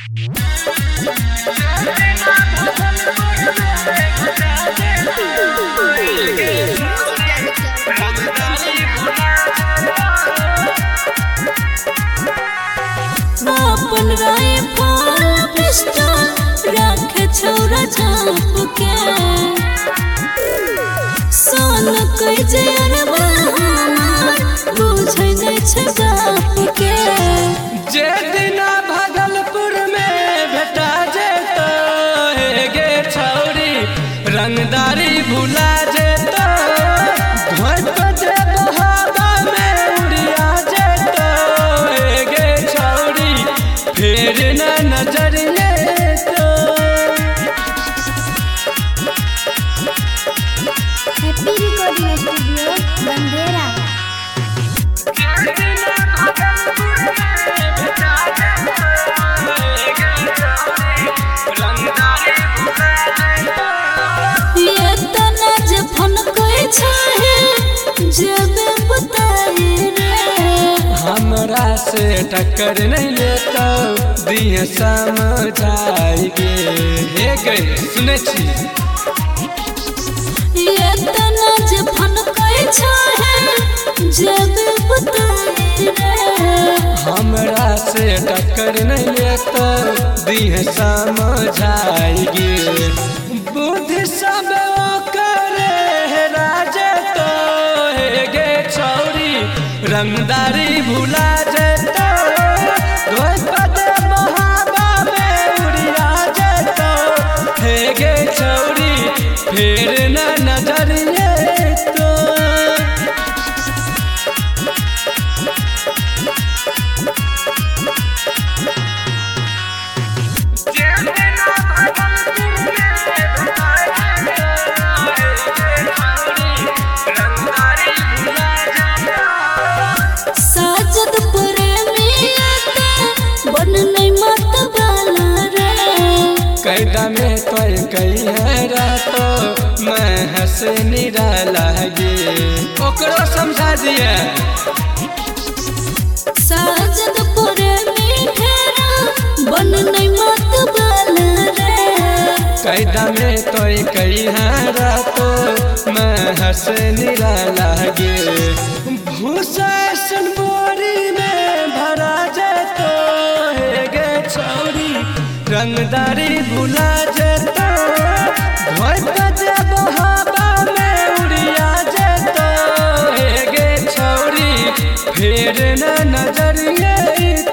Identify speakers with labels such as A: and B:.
A: अपन rifle pistol रखे छौरा झाँप के सन कई जे अरबा हमार बुझै नै छै बाप के।
B: जे दिना भागलपुर में भेटा जेतो हे गे छौरी रंगदारी भुला जेतो धोइत जे बहावा में उड़िया जेतो हे गे छौरी फेर न नजर लेतो।
A: हैप्पी रिकॉर्डिंग स्टूडियो बंदेरा। ये तना जे फोन कोई छाहे जब बताए रे
B: हमरा से टक्कर नहीं लेतो दिए समझाएगे हे गई सुने छी।
A: ये तना जे फोन कोई छाहे जब बताए रे
B: हमरा से टक्कर नहीं लेतो दिए समझाएगी बुद्धि सब करे राजे तो हे गे छौरी रंगदारी भुला जेतो धोइत बहावा में उड़िया जेतो हे गे छौरी फेर न नजर लेतो।
A: साजद प्रेमी बन नहीं मत बाला रे
B: कैदा में तोय कई है रातो मैं हंस निराला गे ओकरो समझा दिए।
A: साजद प्रेमी बन नहीं मत बाला रे
B: कैदा में तोय कई है रातो मैं हंस निराला गे भूसा बोरी में भरा जेतो हे गे छौरी रंगदारी भुला जेतो धोइत जे बहावा में उड़िया जेतो हे गे छौरी फेर न नजर लेतो।